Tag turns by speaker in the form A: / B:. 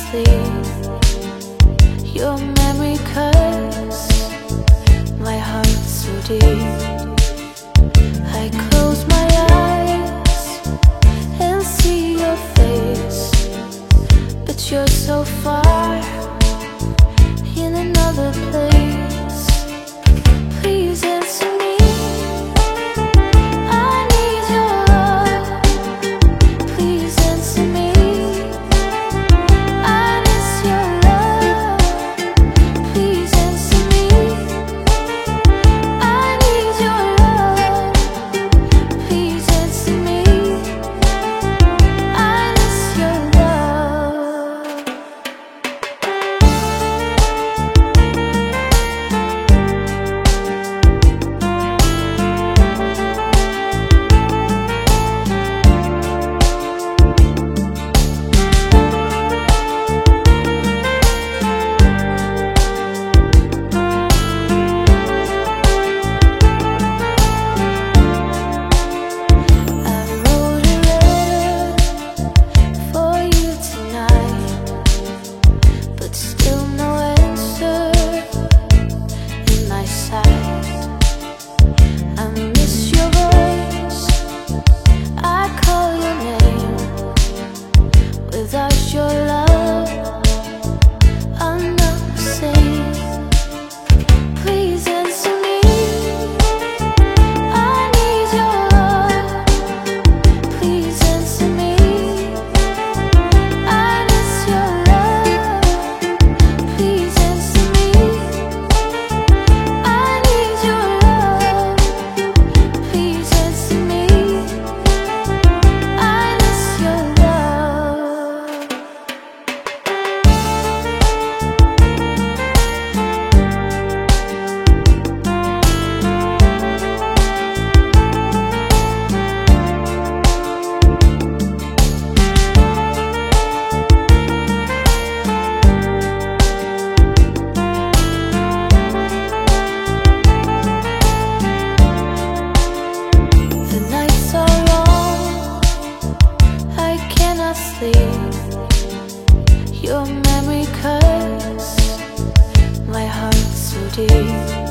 A: sleep. Your memory cuts my heart so deep. I close my eyes and see your face, but you're so far in another place. Please answer me. I need your love. Please answer me. I miss your love. Please answer me. I need your love. Please answer me. I miss your love. Without your love, I'm not the same. Please answer me. I need your love. Please answer me. I miss your love. Please answer me. I need your love. Please answer me. I miss your love. Your memory cuts my heart so deep.